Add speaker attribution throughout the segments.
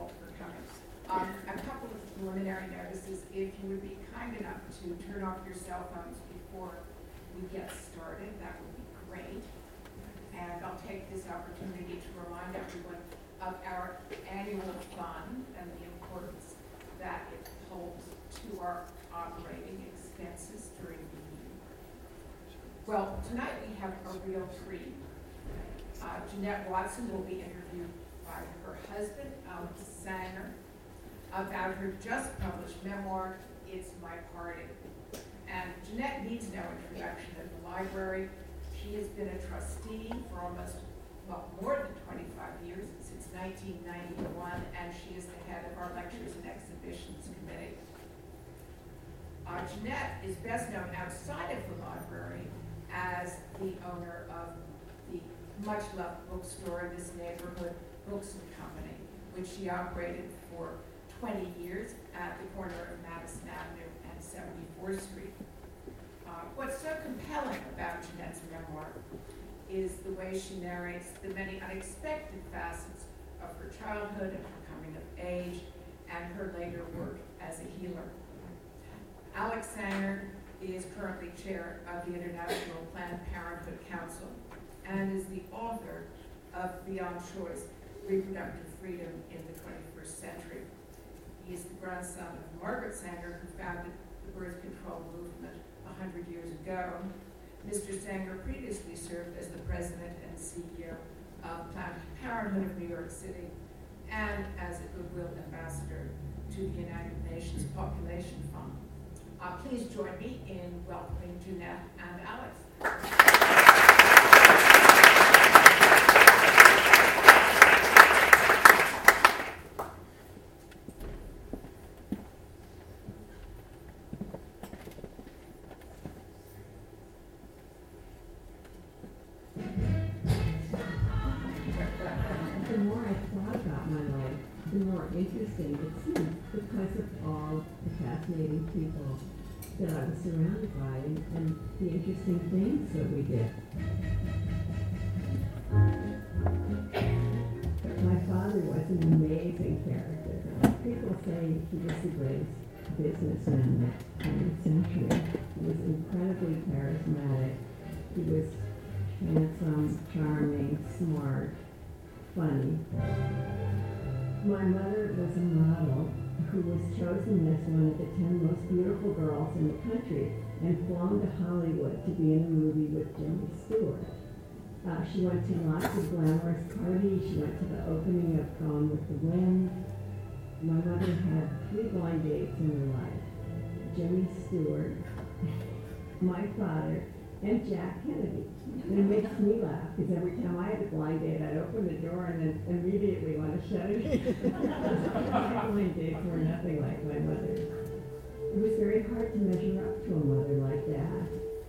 Speaker 1: all for coming. A couple of preliminary notices. If you would be kind enough to turn off your cell phones before we get started, that would be great. And I'll take this opportunity to remind everyone of our annual fund and the importance that it holds to our operating expenses during the year. Well, tonight we have a real treat. Jeanette Watson will be interviewed by her husband, Alex Sanger, about her just published memoir, It's My Party. And Jeanette needs no introduction at the library. She has been a trustee for more than 25 years, since 1991, and she is the head of our Lectures and Exhibitions Committee. Jeanette is best known outside of the library as the owner of the much-loved bookstore in this neighborhood, Books and Company, which she operated for 20 years at the corner of Madison Avenue and 74th Street. What's so compelling about Jeanette's memoir is the way she narrates the many unexpected facets of her childhood and her coming of age and her later work as a healer. Alex Sanger is currently chair of the International Planned Parenthood Council and is the author of Beyond Choice, Reproductive Freedom in the 21st Century. He is the grandson of Margaret Sanger, who founded the birth control movement 100 years ago. Mr. Sanger previously served as the president and CEO of Planned Parenthood of New York City and as a Goodwill ambassador to the United Nations Population Fund. Please join me in welcoming Jeanette and Alex.
Speaker 2: The more I thought about my life, the more interesting it seemed because of all the fascinating people that I was surrounded by and the interesting things that we did. My father was an amazing character. People say he was the greatest businessman of the 20th century. He was incredibly charismatic. He was handsome, charming, smart, funny. My mother was a model who was chosen as one of the 10 most beautiful girls in the country and flown to Hollywood to be in a movie with Jimmy Stewart. She went to lots of glamorous parties. She went to the opening of Gone with the Wind. My mother had 3 blind dates in her life: Jimmy Stewart, my father, and Jack Kennedy. And it makes me laugh because every time I had a blind date, I'd open the door and then immediately want to shut it. My blind dates were nothing like my mother's. It was very hard to measure up to a mother like that.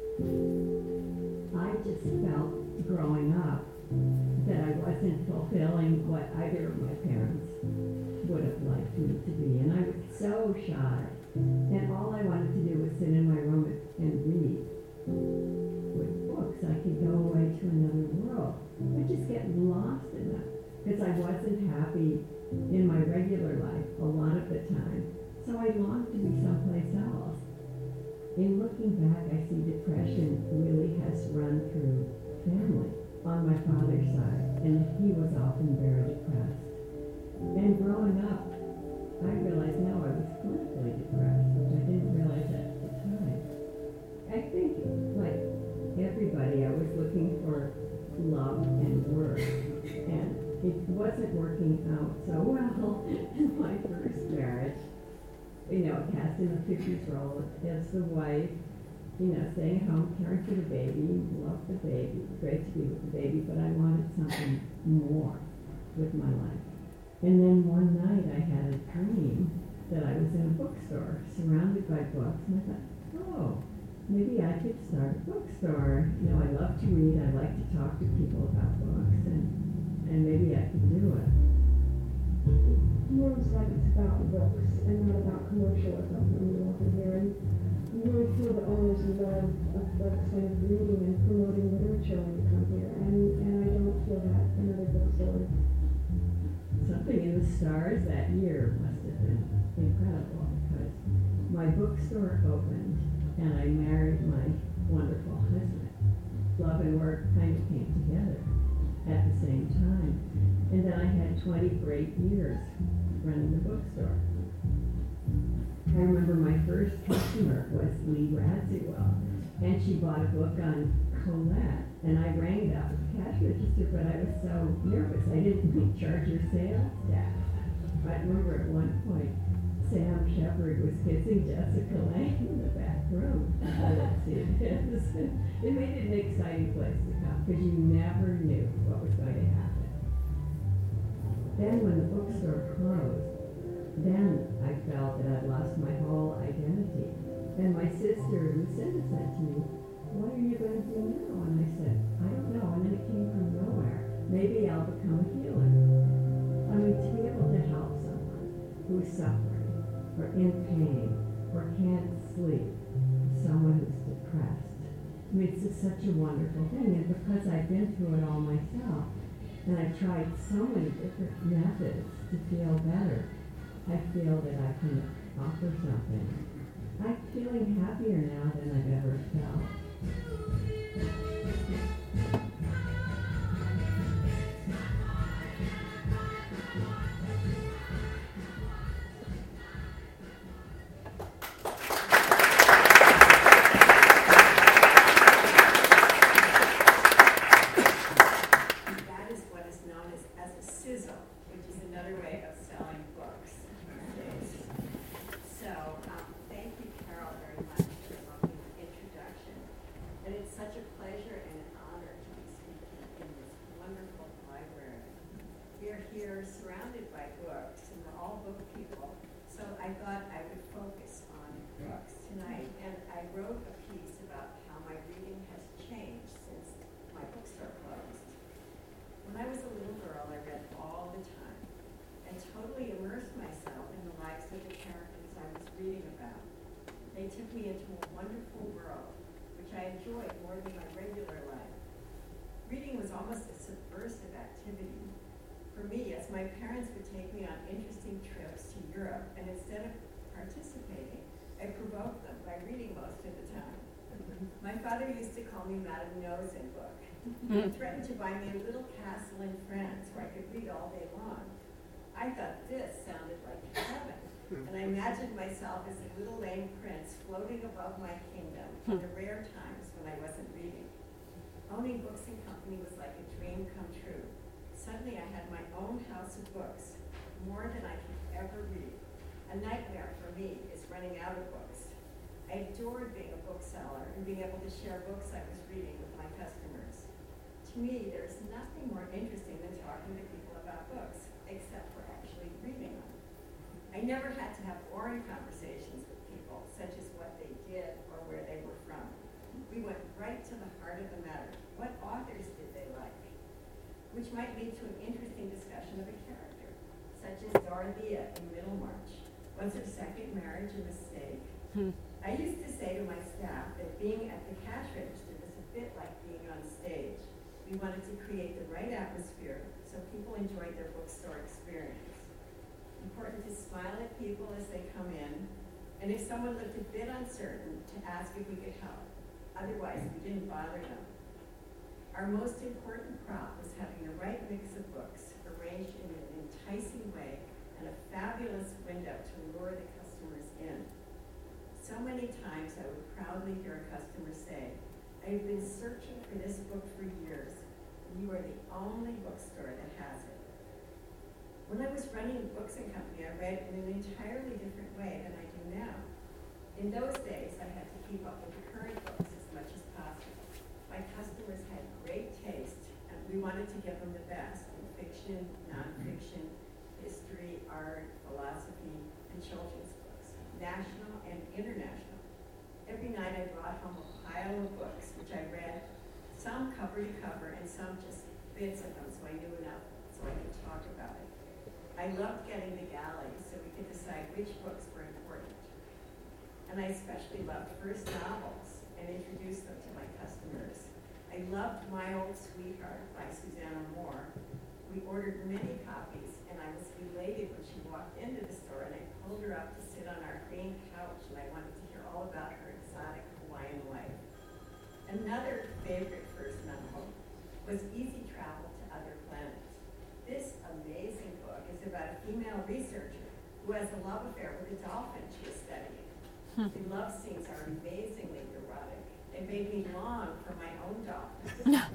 Speaker 2: I just felt growing up that I wasn't fulfilling what either of my parents would have liked me to be. And I was so shy. And all I wanted to do was sit in my room and read. With books, I could go away to another world. I just get lost in that because I wasn't happy in my regular life a lot of the time. So I longed to be someplace else. In looking back, I see depression really has run through family on my father's side, and he was often very depressed. And growing up, I realized now I was clinically depressed, which I didn't realize at the time. I think, like everybody, I was looking for love and work, and it wasn't working out so well in my first marriage. Cast in a 50s role as the wife, staying at home, caring for the baby, loved the baby, great to be with the baby, but I wanted something more with my life. And then one night I had a dream that I was in a bookstore surrounded by books, and I thought, oh, maybe I could start a bookstore. I love to read, I like to talk to people about books, and maybe I could do it.
Speaker 3: More like it's about books and not about commercialism when you walk in here. And you really feel the owners and love of books and reading and promoting literature when you come here. And I don't feel that in other bookstores.
Speaker 2: So Something in the Stars that year must have been incredible because my bookstore opened and I married my wonderful husband. Love and work kind of came together at the same time. And then I had 20 great years running the bookstore. I remember my first customer was Lee Radziwill, and she bought a book on Colette, and I rang it up at the cash register, but I was so nervous I didn't charge her sales tax. I remember at one point Sam Shepard was kissing Jessica Lange in the back room. It made it an exciting place to come because you never knew what was going to happen. Then when the bookstore closed, then I felt that I'd lost my whole identity. And my sister Lucinda said to me, "What are you going to do now?" And I said, "I don't know." And then it came from nowhere. Maybe I'll become a healer. I mean, to be able to help someone who's suffering or in pain or can't sleep, someone who's depressed. I mean, it's just such a wonderful thing. And because I've been through it all myself, and I've tried so many different methods to feel better, I feel that I can offer something. I'm feeling happier now than I've ever felt.
Speaker 1: That is what is known as a sizzle, which is another way of selling books. So, thank you, Carol, very much for the introduction. And it's such a pleasure and an honor to be speaking in this wonderful library. We are here surrounded by books, and we're all book people. So I thought I would focus on books tonight. And I wrote a piece about how my reading has changed since my bookstore closed. When I was a little girl, I read all the time and totally immersed myself in the lives of the characters I was reading about. They took me into a wonderful world, which I enjoyed more than my regular life. Reading was almost a subversive activity for me, as my parents would take me on interesting trips to Europe, and instead of participating, I provoked them by reading most of the time. My father used to call me Madame Nose in book. He threatened to buy me a little castle in France where I could read all day long. I thought this sounded like heaven, and I imagined myself as a little lame prince floating above my kingdom in the rare times when I wasn't reading. Owning Books and Company was like a dream come true. Suddenly I had my own house of books, more than I could ever read. A nightmare for me is running out of books. I adored being a bookseller and being able to share books I was reading with my customers. To me, there's nothing more interesting than talking to people about books, except for actually reading them. I never had to have boring conversations with people, such as what they did or where they were from. We went right to the heart of the matter. What authors did they like? Which might lead to an interesting discussion of a character, such as Dorothea in Middlemarch. Was her second marriage a mistake? I used to say to my staff that being at the cash register was a bit like being on stage. We wanted to create the right atmosphere so people enjoyed their bookstore experience. Important to smile at people as they come in, and if someone looked a bit uncertain, to ask if we could help. Otherwise, we didn't bother them. Our most important prop was having the right mix of books, arranged in an enticing way, and a fabulous window to lure the customers in. So many times I would proudly hear a customer say, "I've been searching for this book for years, and you are the only bookstore that has it." When I was running Books and Company, I read in an entirely different way than I do now. In those days, I had to keep up with the current books as much as possible. My customers had great taste, and we wanted to give them the best in fiction, nonfiction, history, art, philosophy, and children's books, national and international. Every night I brought home a pile of books, which I read, some cover to cover, and some just bits of them, so I knew enough so I could talk about it. I loved getting the galleys so we could decide which books were important. And I especially loved first novels and introduced them to my customers. I loved My Old Sweetheart by Susanna Moore. We ordered many copies, and
Speaker 4: I was elated when she walked into the store, and I pulled her up to sit on our green couch, and I wanted to hear all about her exotic Hawaiian life. Another favorite first novel was Easy Travel to Other Planets. This amazing book is about a female researcher who has a love affair with a dolphin she is studying. The love scenes are amazingly erotic. They made me long for my own dolphin.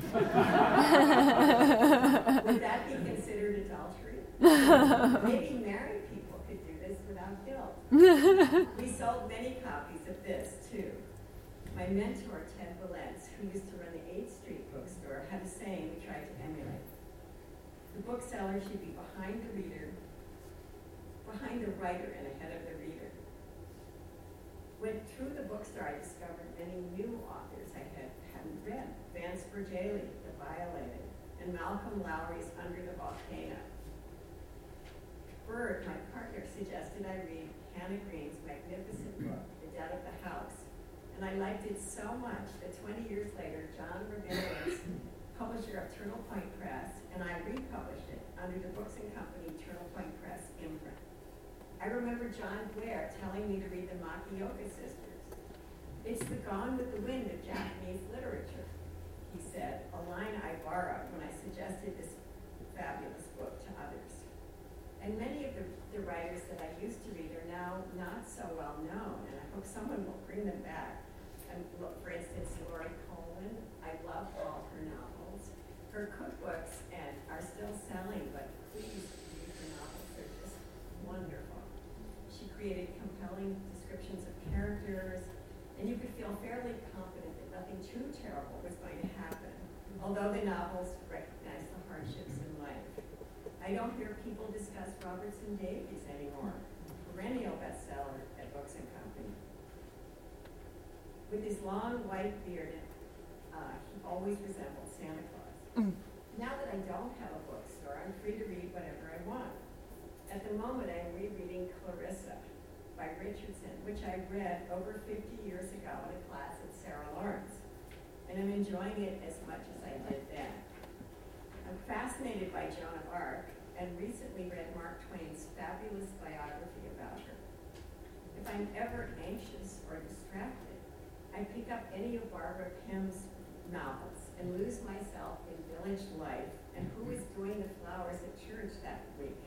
Speaker 4: Would that be considered adultery? Maybe married people could do this without guilt. We sold many copies of this, too. My mentor, Ted Valence, who used to run the 8th Street bookstore, had a saying we tried to emulate. The bookseller should be behind the reader, behind the writer and ahead of the reader. Went through the bookstore, I discovered many new authors I hadn't read. Vance Virgili, The Violated, and Malcolm Lowry's Under the Volcano. Bird, my partner, suggested I read Hannah Green's magnificent book, The Dead of the House, and I liked it so much that 20 years later, John Rabinowitz, publisher of Turtle Point Press, and I republished it under the Books and Company Turtle Point Press imprint. I remember John Blair telling me to read the Makioka Sisters. It's the Gone with the Wind of Japanese literature, he said, a line I borrowed when I suggested this fabulous book to others. And many of the writers that I used to read are now not so well known, and I hope someone will bring them back. And look, for instance, Laurie Coleman. I love all her novels. Her cookbooks are still selling, but please read her novels. They're just wonderful. She created compelling descriptions of characters, and you could feel fairly confident that nothing too terrible was going to happen, although the novels recognize the hardships in life. I don't hear people discuss Robertson Davies anymore, perennial bestseller at Books and Company. With his long white beard, he always resembled Santa Claus. Now that I don't have a bookstore, I'm free to read whatever I want. At the moment, I'm rereading Clarissa by Richardson, which I read over 50 years ago in a class at Sarah Lawrence, and I'm enjoying it as much as I did then. I'm fascinated by Joan of Arc, and recently read Mark Twain's fabulous biography about her. If I'm ever anxious or distracted, I pick up any of Barbara Pym's novels and lose myself in village life and who is doing the flowers at church that week.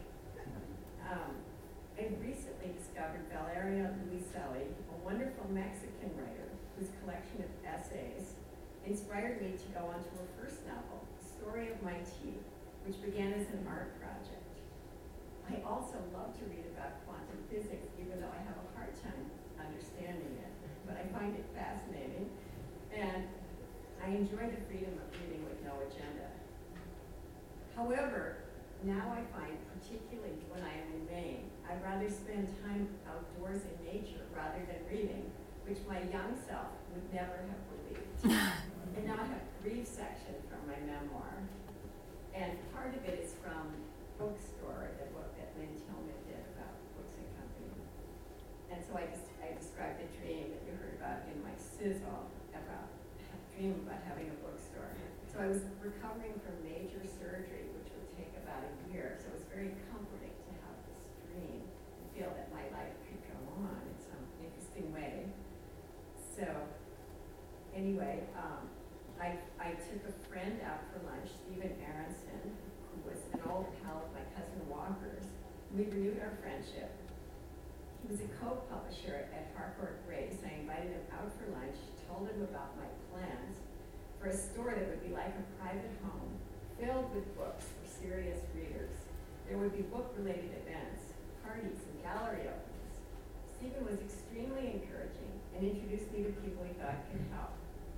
Speaker 4: I recently discovered Valeria Luiselli, a wonderful Mexican writer whose collection of essays inspired me to go on to her first novel, The Story of My Tea, which began as an art project. I also love to read about quantum physics, even though I have a hard time understanding it, but I find it fascinating, and I enjoy the freedom of reading with no agenda. However, now I find, particularly when I am in Maine, I'd rather spend time outdoors in nature rather than reading, which my young self would never have believed. And now I have a brief section from my memoir, and part of it is from Bookstore, the book that Lynn Tillman did about Books and Company. And so I described a dream that you heard about in my sizzle about a dream about having a bookstore. So I was recovering from major surgery, which would take about a year. So it was very comforting to have this dream and feel that my life could go on in some interesting way. So anyway, I took a friend out for lunch, Stephen Aronson, who was an old pal of my cousin Walker's. We renewed our friendship. He was a co-publisher at Harcourt Brace. I invited him out for lunch, told him about my plans for a store that would be like a private home, filled with books for serious readers. There would be book-related events, parties, and gallery openings. Stephen was extremely encouraging and introduced me to people he thought could help.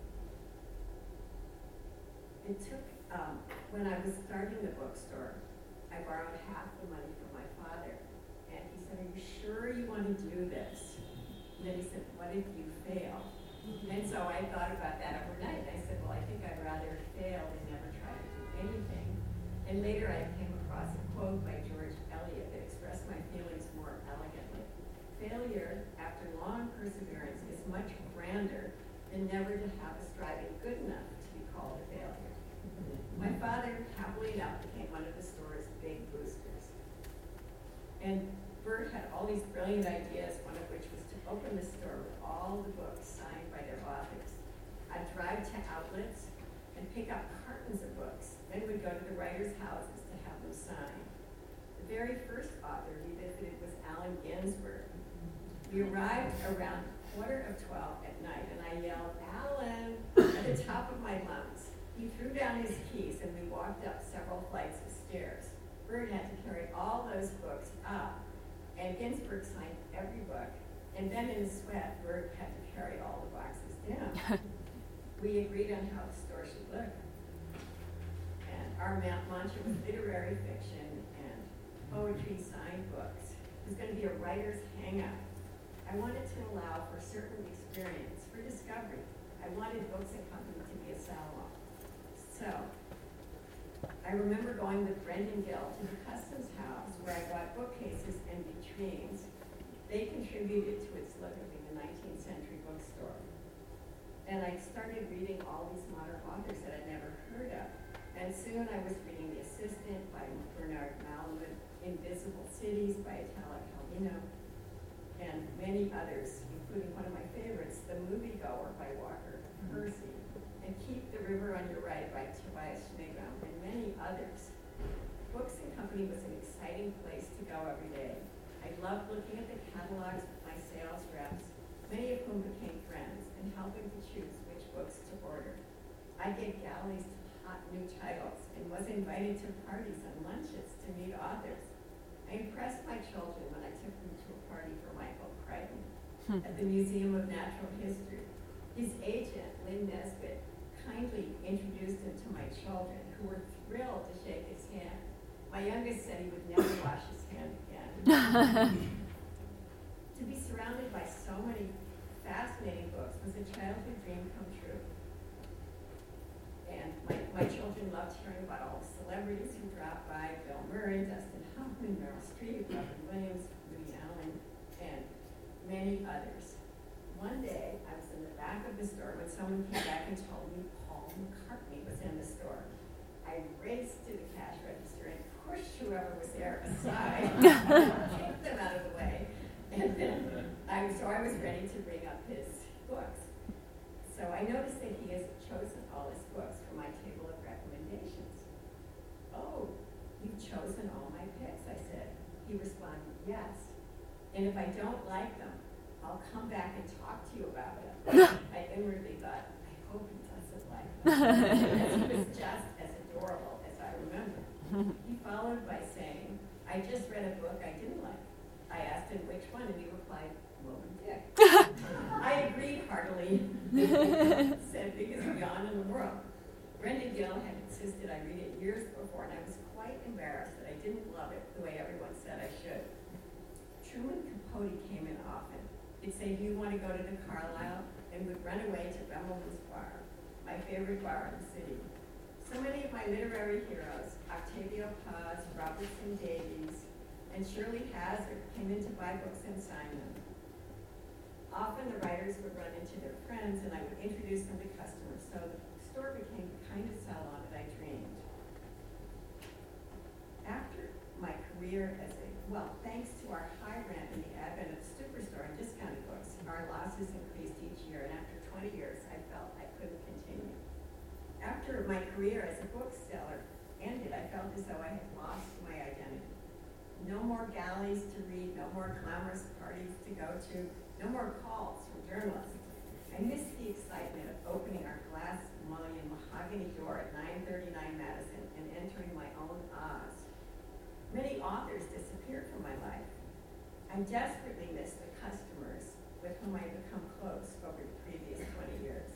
Speaker 4: It took, when I was starting the bookstore, I borrowed half the money from my father. And he said, "Are you sure you want to do this?" And then he said, "What if you fail?" And so I thought about that overnight. And I said, "Well, I think I'd rather fail than never try to do anything." And later I came across a quote by George Eliot that expressed my feelings more elegantly. Failure, after long perseverance, is much grander than never to have a striving good enough to be called a failure. My father, happily enough, became one of the store's big boosters. And Bert had all these brilliant ideas, one of which was to open the store with all the books signed by their authors. I'd drive to outlets and pick up cartons of books, then we'd go to the writers' houses to have them signed. The very first author we visited was Allen Ginsberg. We arrived around 11:15 at night, and I yelled, "Allen," at the top of my lungs. He threw down his keys, and we walked up several flights of stairs. Bert had to carry all those books up, and Ginsberg signed every book. And then in a sweat, Bert had to carry all the boxes down. We agreed on how the store should look. And our mantra was literary fiction and poetry signed books. It was going to be a writer's hangout. I wanted to allow for certain experience, for discovery. I wanted Books and Company to be a salon. So, I remember going with Brendan Gill to the Customs House where I bought bookcases and vitrines. They contributed to its look of being a 19th century bookstore. And I started reading all these modern authors that I'd never heard of. And soon I was reading The Assistant by Bernard Malamud, Invisible Cities by Italo Calvino, and many others, including one of my favorites, The Moviegoer by Walker Percy, and Keep the River on Your Right by Tobias Schneebaum, and many others. Books and Company was an exciting place to go every day. I loved looking at the catalogs with my sales reps, many of whom became friends, and helping to choose which books to order. I gave galleys to hot new titles and was invited to parties and lunches to meet authors. I impressed my children when I took them to a party for Michael Crichton at the Museum of Natural History. His agent, Lynn Nesbitt, kindly introduced him to my children, who were thrilled to shake his hand. My youngest said he would never wash his hand again. To be surrounded by so many fascinating books was a childhood dream come true. And my children loved hearing about all the celebrities who dropped by: Bill Murray, Dustin Hoffman, Meryl Streep, Robin Williams, Woody Allen, and many others. One day, I was in the back of the store when someone came back and told me Paul McCartney was in the store. I raced to the cash register and pushed whoever was there aside, kicked them out of the way, and then I was ready to bring up his books. So I noticed that he has chosen all his books from my table of recommendations. "Oh, you've chosen all my picks," I said. He responded, "Yes. And if I don't like them, I'll come back and talk to you about it." I inwardly thought, I hope he doesn't like them. He was just as adorable as I remember. He followed by saying, "I just read a book I didn't like." I asked him which one, and he replied, "Moby Dick." I agreed heartily, said biggest yawn in the world. Brendan Gill had insisted I read it years before, and I was quite embarrassed that I didn't love it the way everyone said I should. Truman Capote came in often. He'd say, "Do you want to go to the Carlisle?" and would run away to Bemelman's Bar, my favorite bar in the city. So many of my literary heroes, Octavio Paz, Robertson Davies, and Shirley Hazard, came in to buy books and sign them. Often the writers would run into their friends, and I would introduce them to customers, so the store became the kind of salon that I dreamed. After my career thanks to our high rent and the advent of the superstore and discounted books, our losses increased each year, and after 20 years, I felt I couldn't continue. After my career as a bookseller ended, I felt as though I had lost my identity. No more galleys to read, no more glamorous parties to go to, no more calls from journalists. I missed the excitement of opening our glass mullion mahogany door at 939 Madison and entering my own Oz. Many authors disappeared from my life. I desperately miss the customers with whom I had become close over the previous 20 years.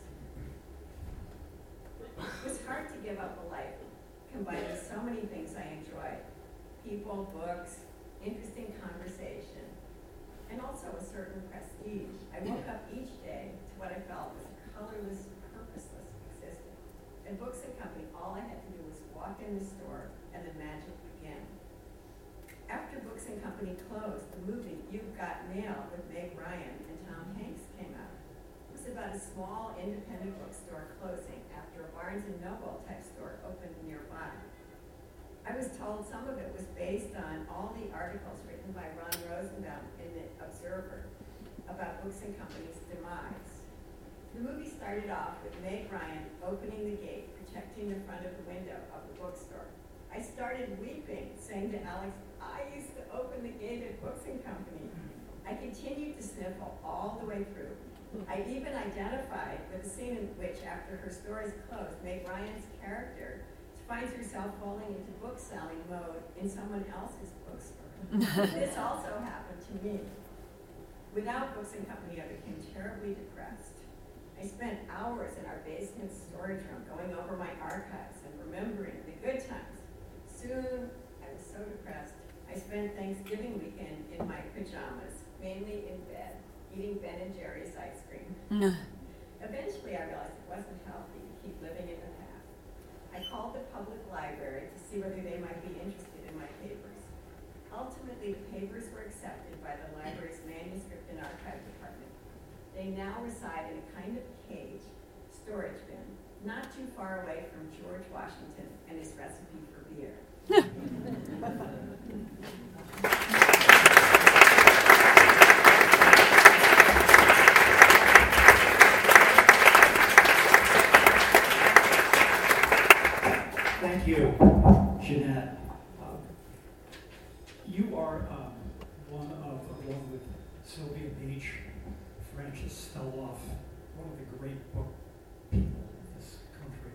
Speaker 4: It was hard to give up a life combining so many things I enjoyed: people, books, interesting conversation, and also a certain prestige. I woke up each day to what I felt was a colorless, purposeless existence. At Books and Company, all I had to do was walk in the store and the magic began. After Books and Company closed, the movie You've Got Mail with Meg Ryan and Tom Hanks came out. It was about a small independent bookstore closing after a Barnes & Noble type store opened nearby. I was told some of it was based on all the articles written by Ron Rosenbaum in the Observer about Books and Company's demise. The movie started off with Meg Ryan opening the gate, protecting the front of the window of the bookstore. I started weeping, saying to Alex, I used to open the gate at Books and Company. I continued to sniffle all the way through. I even identified with a scene in which, after her store is closed, Meg Ryan's character finds herself falling into bookselling mode in someone else's bookstore. This also happened to me. Without Books and Company, I became terribly depressed. I spent hours in our basement storage room going over my archives and remembering the good times. Soon, I was so depressed, I spent Thanksgiving weekend in my pajamas, mainly in bed, eating Ben & Jerry's ice cream. Eventually, I realized it wasn't healthy to keep living in the past. I called the public library to see whether they might be interested in my papers. Ultimately, the papers were accepted by the library's manuscript and archive department. They now reside in a kind of cage, storage bin, not too far away from George Washington and his recipe for beer.
Speaker 5: Thank you, Jeanette. You are one of, along with Sylvia Beach, Francis Steloff, one of the great book people of this country.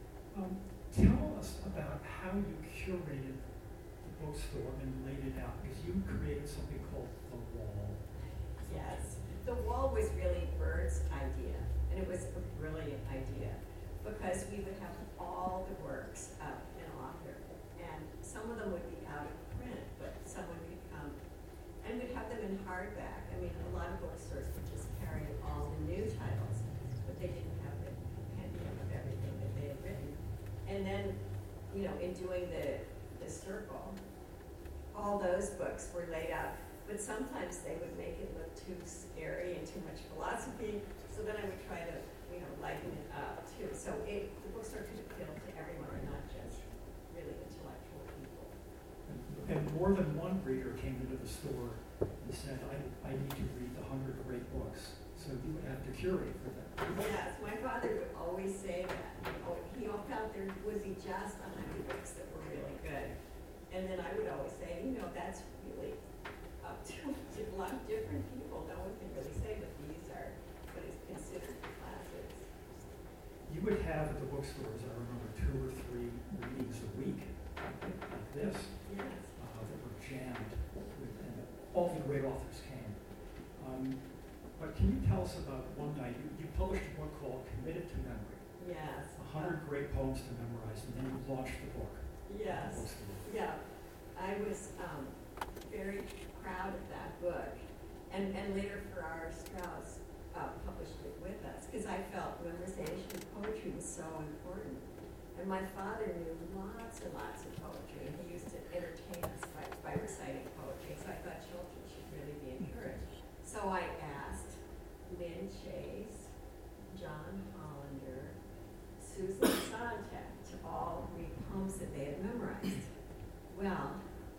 Speaker 5: Tell us about how you curated the bookstore and laid it out, because you created something called The Wall.
Speaker 4: Yes, The Wall was really Bert's idea, and it was a brilliant idea, because we would have all the works of an author, and some of them would be out of print, but someone could come, and we'd have them in hardback. I mean, a lot of bookstores would just carry all the new titles, but they didn't have the compendium of everything that they had written. And then, you know, in doing the circle, all those books were laid out, but sometimes they would make it look too scary and too much philosophy, so then I would try to, you know, lighten it up too. So the bookstore could appeal to everyone and not just really intellectual people.
Speaker 5: And more than one reader came into the store and said, I need to read the 100 great books. So you would have to curate for that.
Speaker 4: Yes, my father would always say that. He felt there would be just 100 books that were really good. And then I would always say, you know, that's really up to a lot of different people. No one can really say that these are what is considered classics.
Speaker 5: You would have at the bookstores, I remember, 2 or 3 readings a week, like this,
Speaker 4: Yes.
Speaker 5: that were jammed with, and all the great authors came. But can you tell us about one night, you published a book called Committed to Memory.
Speaker 4: Yes.
Speaker 5: 100 great poems to memorize, and then you launched the book.
Speaker 4: Yes. Yeah. I was very proud of that book. And later Farrar Straus published it with us, because I felt memorization of poetry was so important. And my father knew lots and lots of poetry, and he used to entertain us by reciting poetry, so I thought children should really be encouraged. So I asked Lynn Chase, John Hollander, Susan Sontag to all read poems that they had memorized. Well,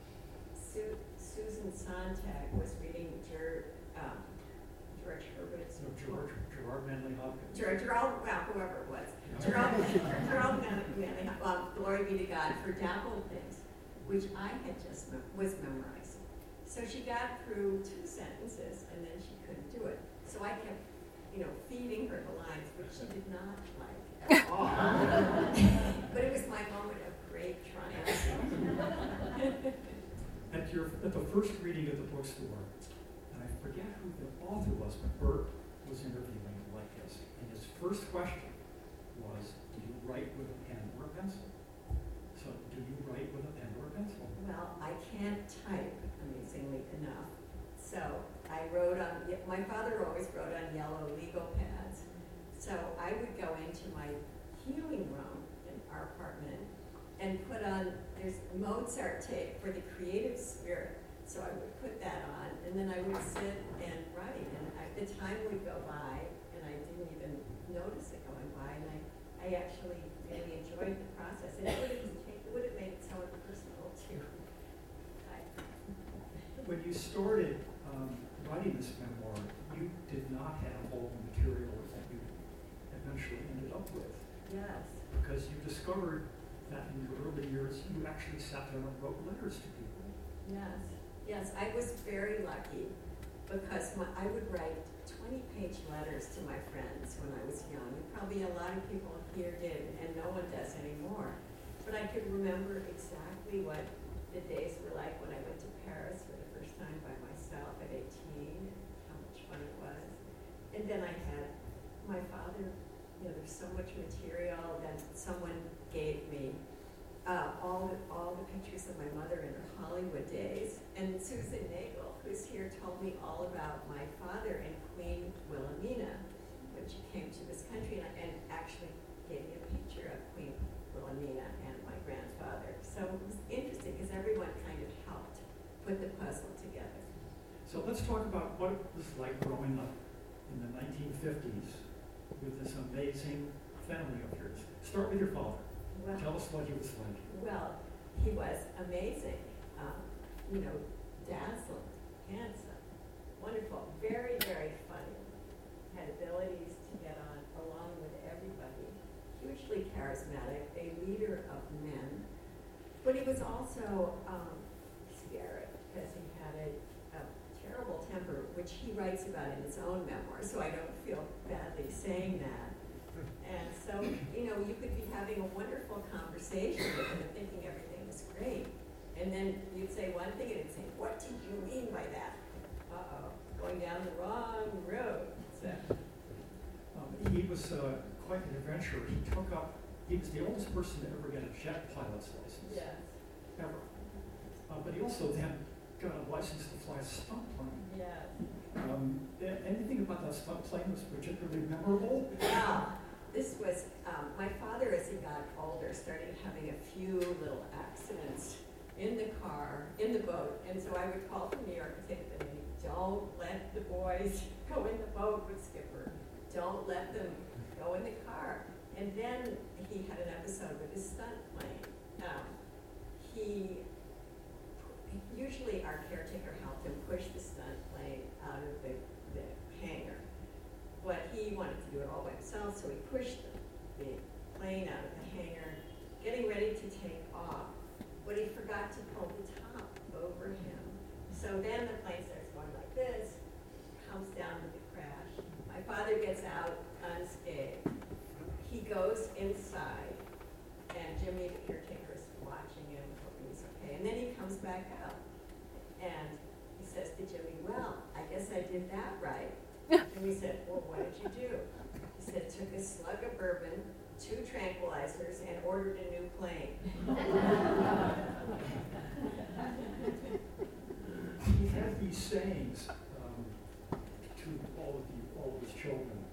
Speaker 4: Susan Sontag was reading George Herbert's.
Speaker 5: No, Gerard Manley Hopkins.
Speaker 4: Gerald, well, whoever it was. Gerald Manley, Glory be to God, for Dappled Things, which I had just was memorizing. So she got through 2 sentences, and then she couldn't do it. So I kept, you know, feeding her the lines, which she did not like at all. But it was my moment of great triumph.
Speaker 5: At the first reading at the bookstore, and I forget who the author was, but Bert was interviewing like this, and his first question was, do you write with a pen or a pencil? So, do you write with a pen or a pencil?
Speaker 4: Well, I can't type, amazingly enough. So I wrote on, my father always wrote on yellow legal pads. So I would go into my healing room in our apartment and put on, there's Mozart tape for the creative spirit. So I would put that on, and then I would sit and write. And the time would go by, and I didn't even notice it going by. And I actually really enjoyed the process. And it would take would have made it so impersonal too.
Speaker 5: When you started writing this memoir, you did not have all the material that you eventually ended up with,
Speaker 4: Yes.
Speaker 5: because you discovered that in your early years you actually sat down and wrote letters to people.
Speaker 4: Yes, yes, I was very lucky because I would write 20-page letters to my friends when I was young. And probably a lot of people here did, and no one does anymore. But I could remember exactly what the days were like when I went to Paris for the first time by myself at 18, and how much fun it was. And then I had my father, you know, there's so much material that someone gave me. All the pictures of my mother in her Hollywood days. And Susan Nagel, who's here, told me all about my father and Queen Wilhelmina when she came to this country, and actually gave me a picture of Queen Wilhelmina and my grandfather. So it was interesting because everyone kind of helped put the puzzle together.
Speaker 5: So let's talk about what it was like growing up in the 1950s with this amazing family of yours. Start with your father.
Speaker 4: Well,
Speaker 5: Tell us what he was like.
Speaker 4: Well, he was amazing, you know, dazzling, handsome, wonderful, very, very funny, had abilities to get on along with everybody, hugely charismatic, a leader of men, but he was also scary because he had a terrible temper, which he writes about in his own memoir, so I don't feel badly saying that. And so, you know, you could be having a wonderful conversation with him and thinking everything was great. And then you'd say one thing and he'd say, what did you mean by that? Uh-oh, going down the wrong road. So.
Speaker 5: He was quite an adventurer. He was the oldest person to ever get a jet pilot's license.
Speaker 4: Yes.
Speaker 5: Ever. But he also then got a license to fly a stunt plane.
Speaker 4: Yes.
Speaker 5: Anything about that stunt plane was particularly memorable?
Speaker 4: Wow. This was, my father, as he got older, started having a few little accidents in the car, in the boat. And so I would call from New York and say to them, don't let the boys go in the boat with Skipper. Don't let them go in the car. And then he had an episode with his stunt plane. Usually our caretaker helped him push the stunt plane out of the hangar. But he wanted to do it all by himself, so he pushed the plane out of the hangar, getting ready to take off. But he forgot to pull the top over him. So then the plane starts going like this, comes down with the crash. My father gets out unscathed. He goes inside, and Jimmy, the caretaker, is watching him, hoping he's okay. And then he comes back out, and he says to Jimmy, well, I guess I did that right. And we said, well, what did you do? He said, took a slug of bourbon, 2 tranquilizers, and ordered a new plane.
Speaker 5: He had these sayings to all of his children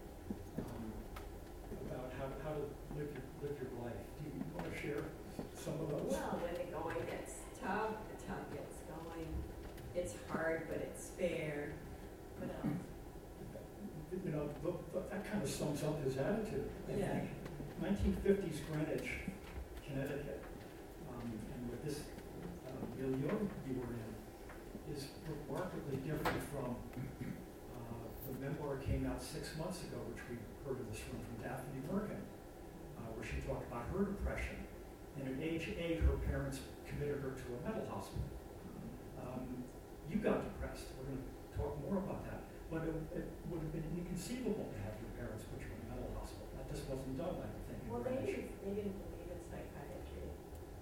Speaker 5: about how to live your life. Do you want to share some of those?
Speaker 4: Well, when the going gets tough, the tough gets going. It's hard, but it's fair. What else?
Speaker 5: You know, that kind of sums up his attitude, I
Speaker 4: Yeah.
Speaker 5: think. 1950s Greenwich, Connecticut, and with this milieu you were in, is remarkably different from the memoir came out 6 months ago, which we heard of this from Daphne Merkin, where she talked about her depression. And at age 8, her parents committed her to a mental hospital. You got depressed. We're going to talk more about that. But it would have been inconceivable to have your parents put you in a mental hospital. That just wasn't done, I don't think.
Speaker 4: Well, they didn't believe in psychiatry.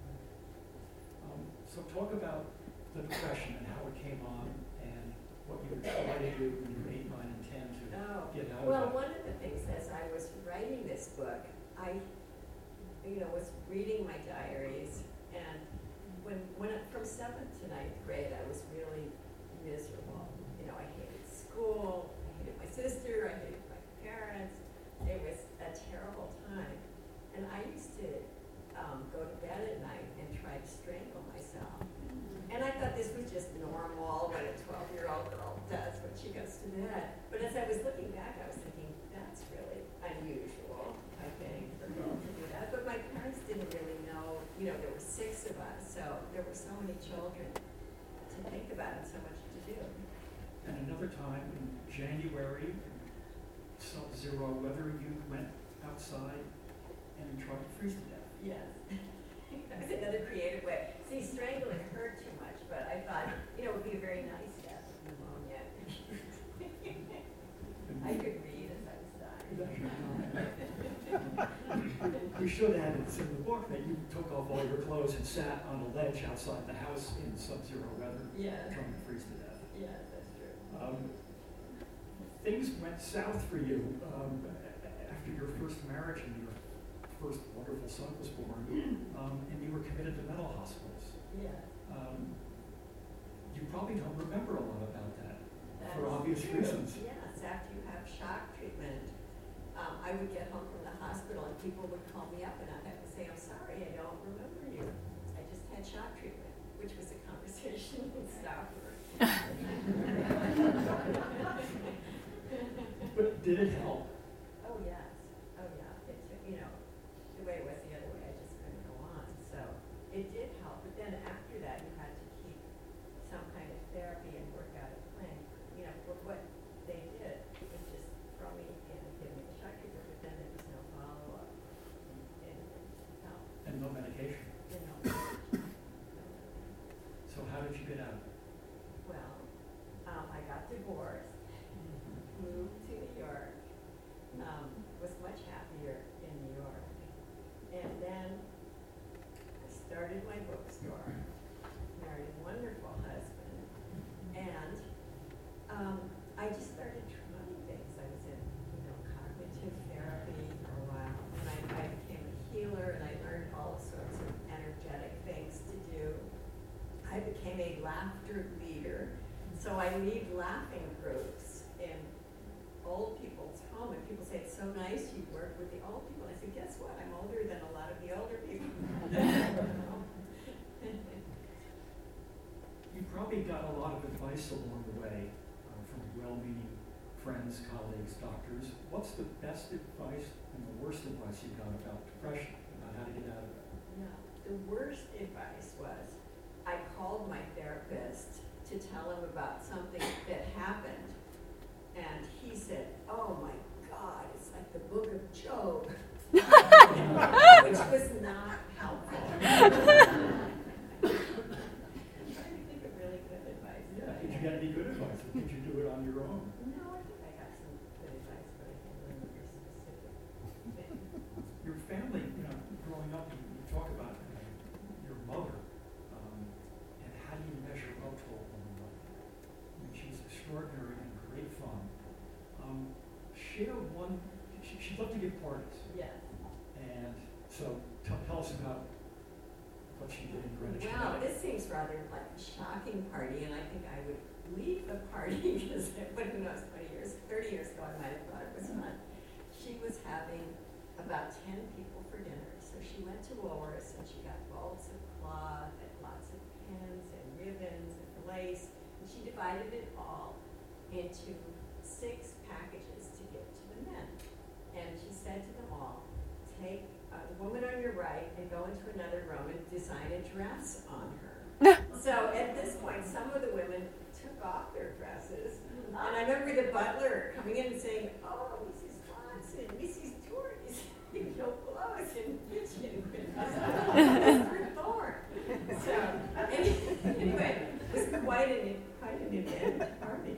Speaker 5: So talk about the depression and how it came on and what you were trying to do when you were 8, 9, and 10 to get out
Speaker 4: Well,
Speaker 5: of it.
Speaker 4: one of the things as I was writing this book, I, was reading my diaries, and from 7th to 9th grade, I was really miserable. I hated school, I hated my sister, I hated my parents. It was a terrible time. And I used to go to bed at night and try to strangle myself. And I thought this was just normal what a 12-year-old girl does when she goes to bed. But as I was looking back, I was thinking, that's really unusual, I think, for girls to do that. But my parents didn't really know, there were 6
Speaker 5: another time in January, sub-zero weather, you went outside and tried to freeze to death.
Speaker 4: Yes. That was another creative way. See, strangling hurt too much, but I thought, it would be a very nice death of pneumonia. I could read as I was dying.
Speaker 5: We should add it in the book that you took off all your clothes and sat on a ledge outside the house in sub-zero weather,
Speaker 4: Yes.
Speaker 5: trying to freeze to death.
Speaker 4: Yes, that's true.
Speaker 5: Things went south for you after your first marriage and your first wonderful son was born, and you were committed to mental hospitals.
Speaker 4: Yes.
Speaker 5: You probably don't remember a lot about that,
Speaker 4: That
Speaker 5: for
Speaker 4: is
Speaker 5: obvious
Speaker 4: true.
Speaker 5: reasons.
Speaker 4: Yes, after you have shock treatment, I would get home from the hospital and people would call me up and I'd have to say, I'm sorry, I don't remember you. I just had shock treatment, which was a conversation with stopper.
Speaker 5: But did it help?
Speaker 4: Oh, yes. Oh, yeah. It took, the way it was the other way, I just couldn't go on. So it did help. But then after that, you had to keep some kind of therapy and work out a plan. For what they did was just throw me in and give me the shock treatment, but then there was no follow-up. And no,
Speaker 5: And no medication. So how did you get out?
Speaker 4: Well, I got divorced, moved to New York, was much happier in New York. And then I started my bookstore, married a wonderful husband, and I just started trying things. I was in, cognitive therapy for a while, and I became a healer, and I learned all sorts of energetic things to do. I became a laughter leader, so I lead laughing groups in old people's home, and people say, it's so nice you work with the old people. I said, guess what? I'm older than a lot of the older people.
Speaker 5: You probably got a lot of advice along the way from well-meaning friends, colleagues, doctors. What's the best advice and the worst advice you got about depression, about how to get out of it?
Speaker 4: No, the worst advice was I called my therapist to tell him about something that happened, and he said, oh my God, it's like the book of Job, which was not helpful. I'm trying to think of really good advice.
Speaker 5: Yeah, did you get any good advice, or did you do it on your own?
Speaker 4: No, I think I got some good advice, but I can't remember specific thing.
Speaker 5: Your family, growing up, you talk about your mother, and how do you measure up to a woman like that? I mean, she's extraordinary and great fun. Share one, she'd love to give parties,
Speaker 4: Yes.
Speaker 5: and so tell us about what she did in Greenwich.
Speaker 4: Well, this seems rather like a shocking party, and I think I would leave the party because, but who knows, 30 years ago, I might have thought it was fun. She was having about 10 people for dinner, so she went to Woolworths and she got bolts of cloth and lots of pins and ribbons and lace, and she divided it all into 6 packages to give to the men. And she said to them all, take the woman on your right and go into another room and design a dress on her. So at this point, some of the women took off their dresses. And I remember the butler coming in and saying, oh, Mrs. Watson, Mrs. Torres, your clothes in the kitchen. Mr. Thorne. So anyway, it was quite an event party.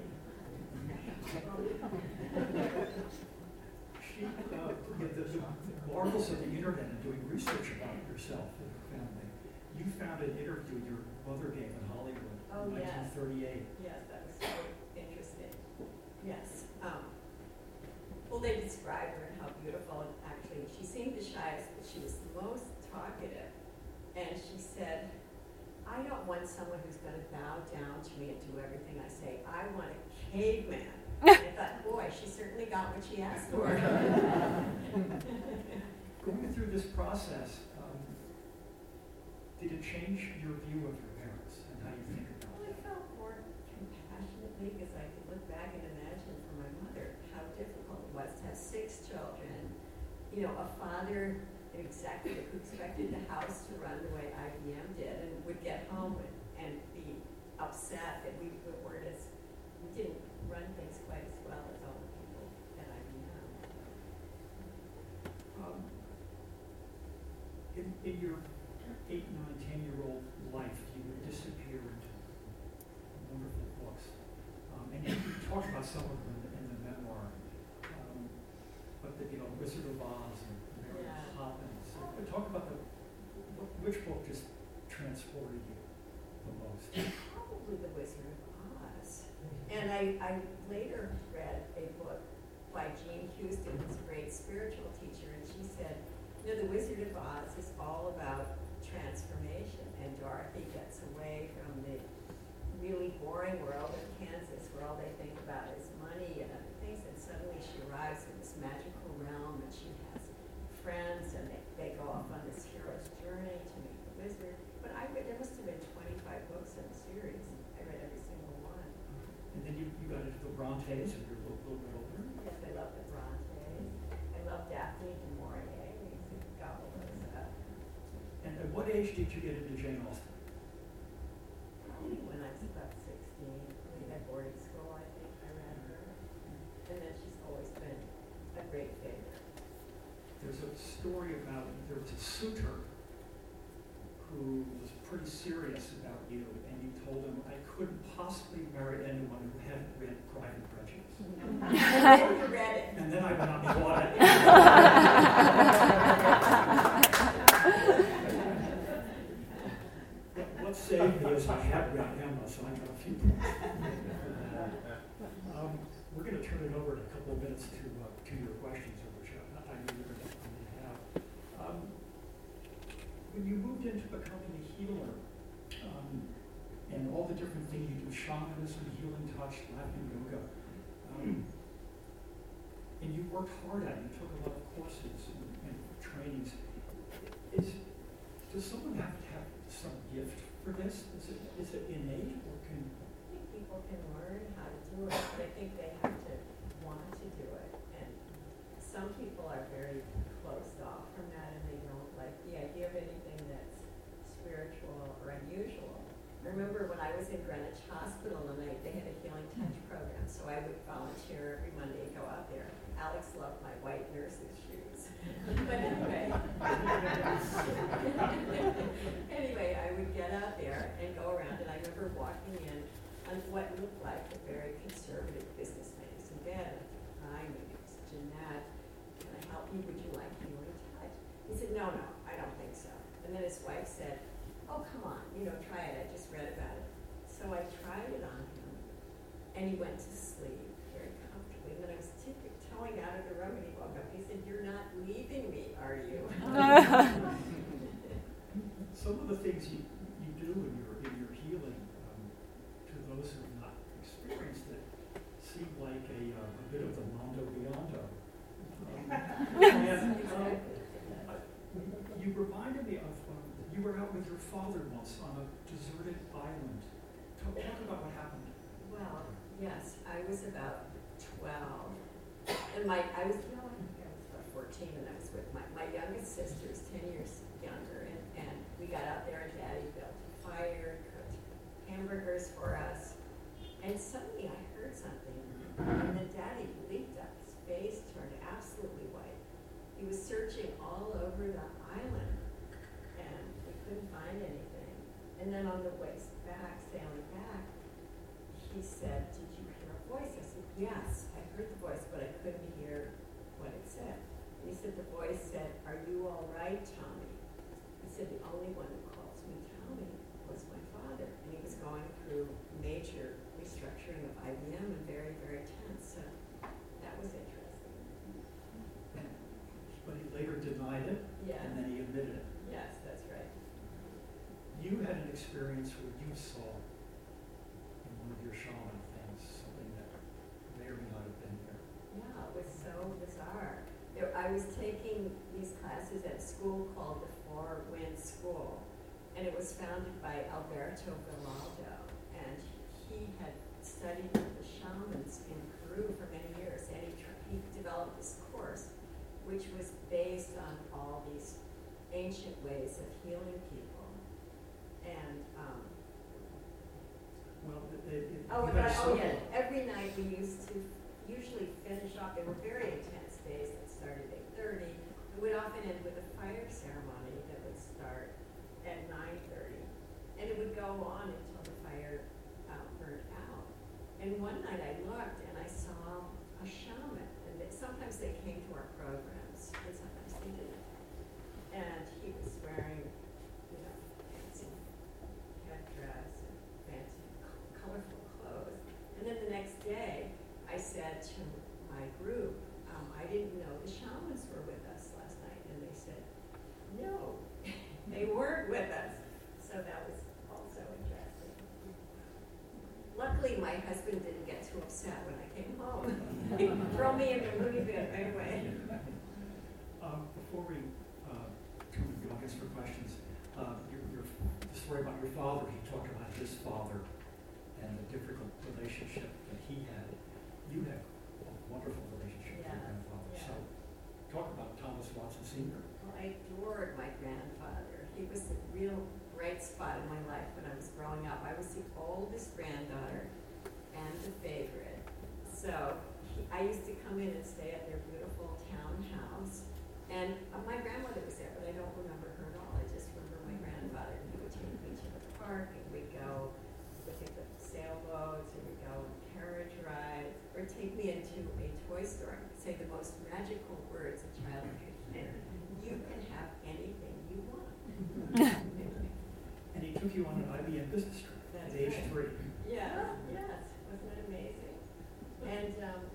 Speaker 5: The marvels of the internet and doing research about yourself and your family. You found an interview your mother gave in Hollywood in 1938.
Speaker 4: Yes, that was so interesting. Yes. Well, they described her and how beautiful, and actually, she seemed the shyest, but she was the most talkative. And she said, I don't want someone who's going to bow down to me and do everything I say. I want a caveman. And I thought, boy, she certainly got what she asked for.
Speaker 5: Going through this process, did it change your view of your parents and how you think about
Speaker 4: Well, I
Speaker 5: them?
Speaker 4: felt more compassionately because I could look back and imagine for my mother how difficult it was to have 6 children. A father, an executive who expected the house to run the way IBM did and would get home and be upset that we didn't run
Speaker 5: in your 8, 9, 10-year-old life, you would disappear into wonderful books. And you talked about some of them in the memoir. But the, Wizard of Oz and Mary Poppins. But talk about which book just transported you the most?
Speaker 4: Probably The Wizard of Oz. And I later read a book by Jean Houston, who's a great spiritual teacher, and she said, The Wizard of Oz is all about transformation, and Dorothy gets away from the really boring world of Kansas, where all they think about is money and other things, and suddenly she arrives in this magical realm, and she has friends, and they go off on this hero's journey to meet the wizard. But there must have been 25 books in the series. I read every single one.
Speaker 5: And then you got into the Brontes, and you're a little bit older.
Speaker 4: Yes, I love the Brontes. I love Daphne du Maurier. We used to gobble those up.
Speaker 5: And at what age did you get into Jane Austen?
Speaker 4: Probably when I was about 16. I mean, at boarding school, I think I read her. And then she's always been a great favorite.
Speaker 5: There's a story about, there was a suitor who was pretty serious about you, and you told him, I couldn't possibly marry anyone who hadn't read Pride and Prejudice.
Speaker 4: I never read it.
Speaker 5: And then I went out and bought it. What saved me is I had read Emma, so I got a few points. We're going to turn it over in a couple of minutes to your questions, which I know you're going to have. When you moved into becoming a healer, and all the different things you do, shamanism, healing touch, Latin yoga, and you worked hard at it, you took a lot of courses and trainings. Does someone have to have some gift for this? Is it innate, or can...
Speaker 4: I think people can learn how to do it, but I think they have to want to do it. And some people are very closed off from that, and they don't like the idea of anything that's spiritual or unusual. I remember when I was in Greenwich Hospital, and they had a healing touch program, so I would volunteer every Monday and go out there. Alex loved my white nurse's shoes. But anyway, I would get out there and go around, and I remember walking in on what looked like a very conservative businessman. He was in bed, and hi, my name is Jeanette. Can I help you? Would you like healing touch? He said, no, I don't think so. And then his wife said, oh, come on, try it. I just read about it. So I tried it on him, and he went to sleep very comfortably. And then I was tiptoeing out of the room, and he woke up. He said, you're not leaving me, are you?
Speaker 5: Some of the things you do in your healing, to those who have not experienced it, seem like a bit of the Mondo Beyond. You reminded me of, you were out with your father once on a deserted island. Talk about what happened.
Speaker 4: Well, yes, I was about 12, and I was about 14, and I was with my youngest sister, is 10 years younger, and we got out there, and Daddy built a fire, cooked hamburgers for us, and suddenly I heard something, and then Daddy leaped up, his face turned absolutely white. He was searching all over the island, and we couldn't find anything. And then on the way back, sailing back, he said, did you hear a voice? I said, yes, I heard the voice, but I couldn't hear what it said. And he said, the voice said, are you all right, Tommy? He said, the only one who calls me Tommy was my father. And he was going through major restructuring of IBM and very, very tense. So that was interesting.
Speaker 5: But he later denied it,
Speaker 4: Yeah.
Speaker 5: and then he admitted it.
Speaker 4: Yes, that's right.
Speaker 5: You had an experience where you saw in one of your shaman things something that may or may not have been there.
Speaker 4: Yeah, it was so bizarre. I was taking these classes at a school called the Four Winds School, and it was founded by Alberto Villaldo, and he had studied with the shamans in Peru for many years, and he developed this course, which was based on all these ancient ways of healing people. And every night we used to usually finish off. They were very intense days that started at 8:30. It would often end with a fire ceremony that was 9:30, and it would go on until the fire burned out. And one night I looked and I saw a shaman, and sometimes they came to our programs, and sometimes they didn't. And he was wearing, fancy headdress and fancy colorful clothes. And then the next day, I said to my group, I didn't know the shamans were with us last night. And they said, no, they weren't with us. So that was also interesting. Luckily, my husband didn't get too upset when I came home. He threw me in the movie bit right away.
Speaker 5: Before we turn to the audience for questions, the story about your father, he talked about his father and the difficult relationship that he had. You had a wonderful relationship with your grandfather.
Speaker 4: Yeah.
Speaker 5: So talk about Thomas Watson Sr.
Speaker 4: Well, I adored my grandfather. He was the real bright spot in my life when I was growing up. I was the oldest granddaughter and the favorite. So I used to come in and stay at their beautiful townhouse. And my grandmother was there, but I don't remember her at all. I just remember my grandfather. He would take me to the park, and we'd go look at the sailboats, and we'd go on carriage rides, or take me into a toy store and say the most magical words a child could hear. You can have anything you want.
Speaker 5: And he took you on an IBM business trip
Speaker 4: That's
Speaker 5: at age
Speaker 4: right.
Speaker 5: 3.
Speaker 4: Yes. Wasn't that amazing? And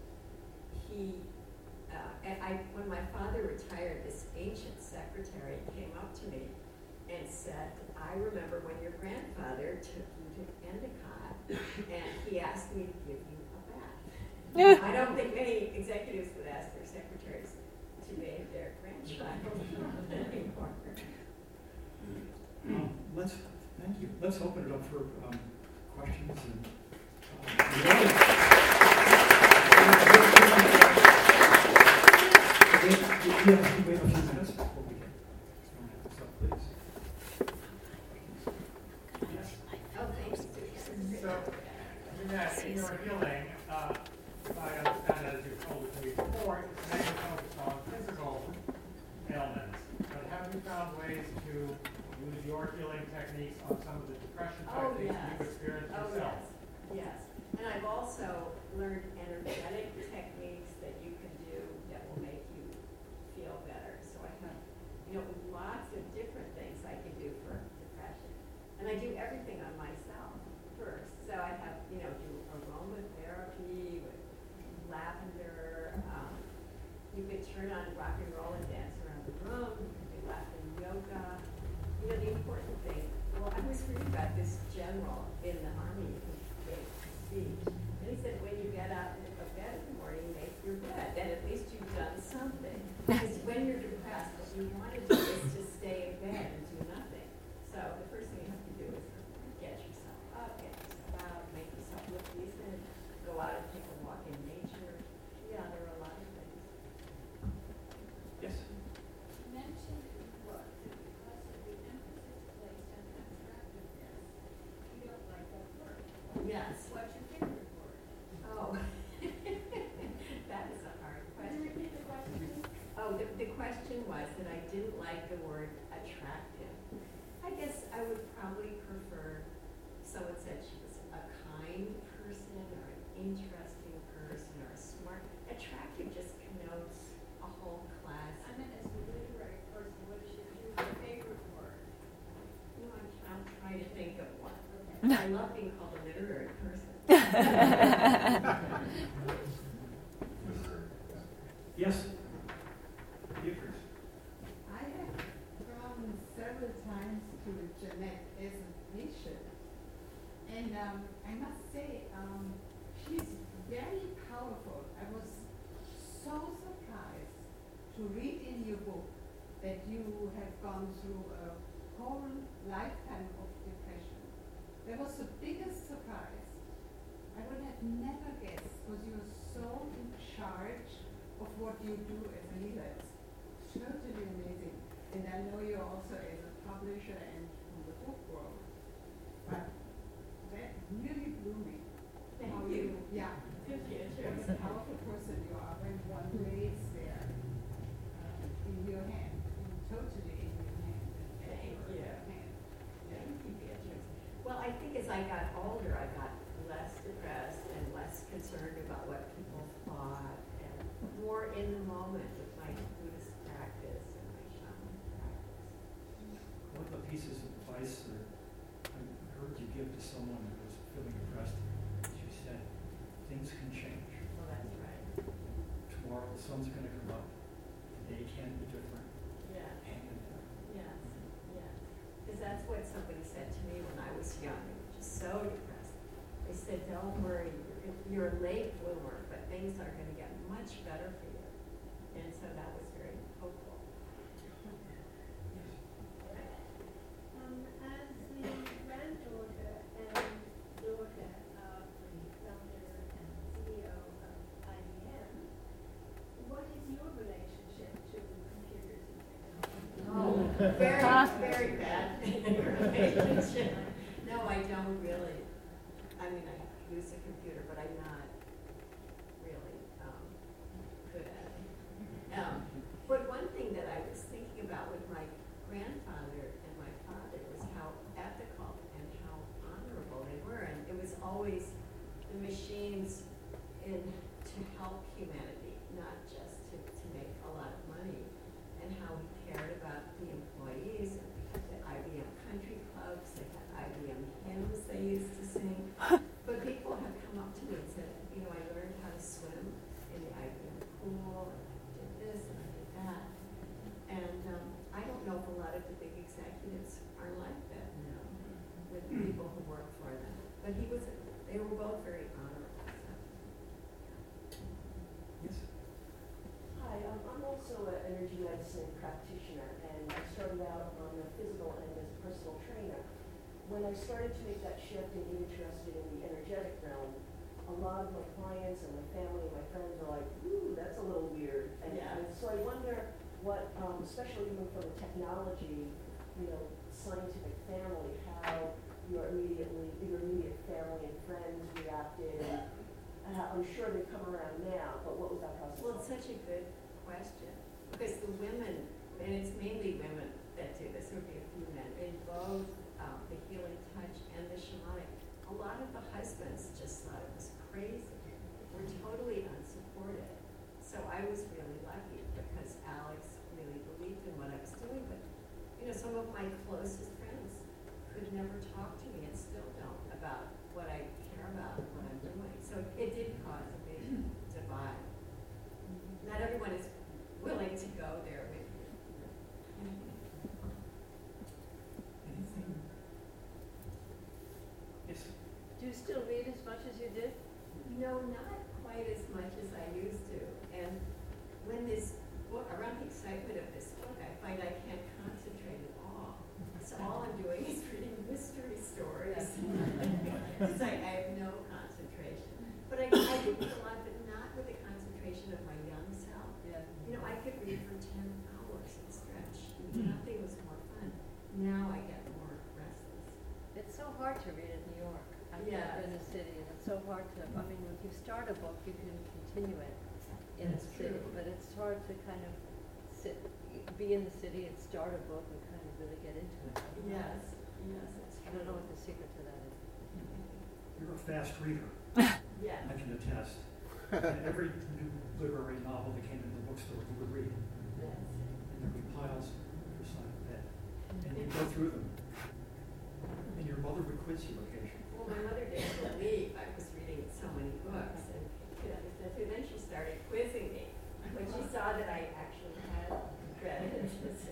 Speaker 4: when my father retired, this ancient secretary came up to me and said, I remember when your grandfather took you to Endicott, and he asked me to give you a bath. I don't think many executives would ask their secretaries to bathe their grandchild anymore.
Speaker 5: Thank you. Let's open it up for questions and. We have a few minutes before we get this up, please. Yes.
Speaker 4: Oh, thanks.
Speaker 6: So, Jeanette, in your healing, I understand as you've told me before, it's mainly focused on physical ailments. But have you found ways to use your healing techniques on some of the depression techniques you've experienced yourself?
Speaker 4: Yes. And I've also learned energetic techniques that you can do that will make you feel better. So I have, lots of different things I can do for depression. And I do everything on myself first. So I have, do aromatherapy with lavender. You could turn on rock and roll and dance around the room. You could do laughter yoga. The important thing, I was reading about this general in the Army who gave a speech. And he said, when you get out of bed in the morning, make your bed. And at least you've done something. Because when you're depressed, what you want to do is to stay in bed and do nothing. So the first thing you have to do is get yourself up, get yourself out, make yourself look decent, go out and take a walk in nature. Yeah, there are a lot of things.
Speaker 5: Yes.
Speaker 7: You mentioned in the book that because of the emphasis placed on attractiveness, you don't like that word.
Speaker 4: Yes.
Speaker 7: What's your favorite word?
Speaker 4: Oh, that is a hard
Speaker 7: Can you
Speaker 4: question.
Speaker 7: repeat the question?
Speaker 4: Oh, the question was that I didn't like the word attractive. I guess I would probably prefer, someone said she was a kind person or an interesting person or a smart. Attractive just connotes a whole class.
Speaker 7: I meant as a literary person, what is your favorite word?
Speaker 4: I'm trying to think of one.
Speaker 7: Okay.
Speaker 4: I love being called a literary person.
Speaker 5: Yes. Beatrice.
Speaker 8: I have gone several times to Jeanette as a patient, and I must say, she's very powerful. I was so surprised to read in your book that you have gone through a whole lifetime of depression. That was the biggest surprise. I would have never guessed, because you're so in charge of what you do as a healer. It's totally amazing. And I know you also as a publisher and from the book world. But that really blew me.
Speaker 4: Thank
Speaker 8: How
Speaker 4: you.
Speaker 8: Yeah.
Speaker 4: Thank you.
Speaker 8: What a powerful person you are when one lays there in your hand, totally in your hand.
Speaker 4: Thank you. I got older, I got less depressed and less concerned about what people thought, and more in the moment with my Buddhist practice and my shaman practice.
Speaker 5: What are the pieces of advice that I heard you give to someone who was feeling depressed? As you said, things can change.
Speaker 4: Well, that's right.
Speaker 5: Tomorrow the sun's going to come up. The day can be different.
Speaker 4: Yeah.
Speaker 5: Hang in there.
Speaker 4: Yes, yes. Because that's what somebody said to me when I was young, just so depressed. They said, don't worry, you're a late bloomer, but things are going to get much better for you. And so that was very hopeful.
Speaker 7: As the granddaughter and daughter of the founder and CEO of IBM, what is your relationship to computers and technology?
Speaker 4: Oh, very bad relationship. No, I don't really. I mean, I use a computer, but I'm not really good at it. But one thing that I was thinking about with my grandfather and my father was how ethical and how honorable they were. And it was always the machines to help humanity, not just to make a lot of money. And how he cared about the employees and the IBM country clubs, they had IBM hymns they used to sing. But people have come up to me and said, you know, I learned how to swim in the IBM pool, and I did this and I did that. And I don't know if a lot of the big executives are like that now with the people who work for them. But they were both very honorable. So.
Speaker 5: Yes.
Speaker 9: Hi, I'm also an energy medicine practitioner, and I started out on the physical end as a personal trainer. When I started to make that shift and get interested in the energetic realm, a lot of my clients and my family and my friends are like, ooh, that's a little weird. And so I wonder what, especially even from a technology, scientific family, how your immediate family and friends reacted. And I'm sure they've come around now, but what was that process?
Speaker 4: Well, it's such a good question, because the women, and it's mainly women that do this, there would be a few men, in both the healing touch and the shamanic. A lot of the husbands just thought it was crazy. Were totally unsupported. So I was really lucky because Alex really believed in what I was doing, but some of my closest friends could never talk to me and still don't about what I care about and what I'm doing. So it did cause a big divide. Not everyone is willing to go there with you.
Speaker 5: Anything? Yes.
Speaker 10: Do you still read as much as you did?
Speaker 4: No, not quite as much as I used to. And when this book, around the excitement of this book, I find I can't concentrate at all. So all I'm doing is reading mystery stories. Because I have no concentration. But I read a lot, but not with the concentration of my young self.
Speaker 10: Yeah.
Speaker 4: I could read for 10 hours and stretch. Nothing was more fun. Now I get more restless.
Speaker 10: It's so hard to read in New York. In the city, and it's so hard to, if you start a book, you can continue it in the city, but it's hard to kind of be in the city and start a book and kind of really get into it.
Speaker 4: Yes, that's
Speaker 10: I don't know what the secret to that is.
Speaker 5: You're a fast reader.
Speaker 4: Yes.
Speaker 5: I can attest. Every new literary novel that came into the bookstore, you would read.
Speaker 4: Yes.
Speaker 5: And there'd be piles on your side of the bed. And you'd go through them. And your mother would quiz you occasionally.
Speaker 4: Well, my mother didn't believe I was reading so many books, and then she started quizzing me when she saw that I actually had read it.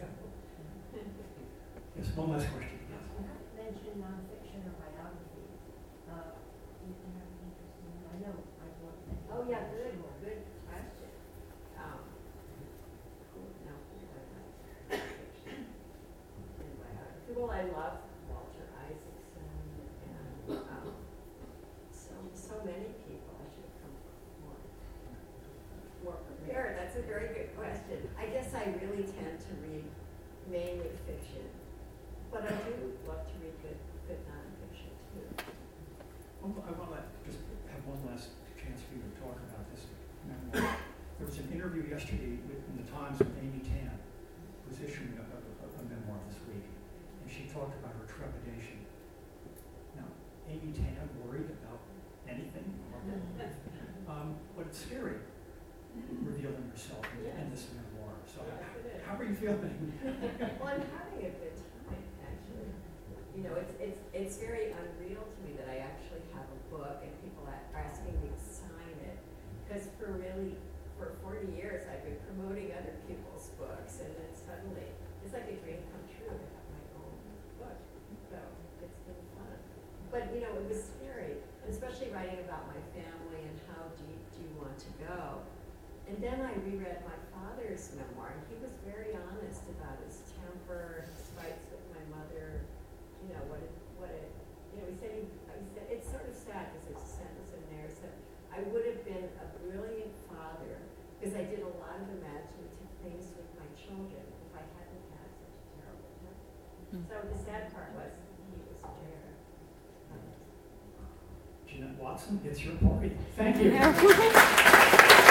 Speaker 5: Yes, one last question. Yes.
Speaker 11: Mention nonfiction or biography. You can have an interest in that. I know I've worked at.
Speaker 4: Oh yeah, good question. Well, I love Walter Isaacson and so many people. I should have come more prepared. That's a very good question. I guess I really tend to read mainly fiction, but I do love to read good nonfiction too.
Speaker 5: I want to just have one last chance for you to talk about this memoir. There was an interview yesterday in the Times with Amy Tan, who's issuing a memoir this week, and she talked about her trepidation. Now, Amy Tan worried about anything. But it's scary revealing yourself in this memoir. So how are you feeling?
Speaker 4: Well, I'm having a good time, actually. You know, it's very unreal to me that I actually have a book and people are asking me to sign it. Because for 40 years, I've been promoting other people's books, and then suddenly, it's like a dream come true to have my own book. So it's been fun. But, you know, it was scary, especially writing about my family and how deep do you want to go. And then I reread my father's memoir, and he was very honest about his temper, his fights with my mother. You know, he said it's sort of sad because there's a sentence in there that said, I would have been a brilliant father because I did a lot of imaginative things with my children if I hadn't had such a terrible temper. So the sad part was he was there.
Speaker 5: Jeanette Watson, it's your party. Thank you.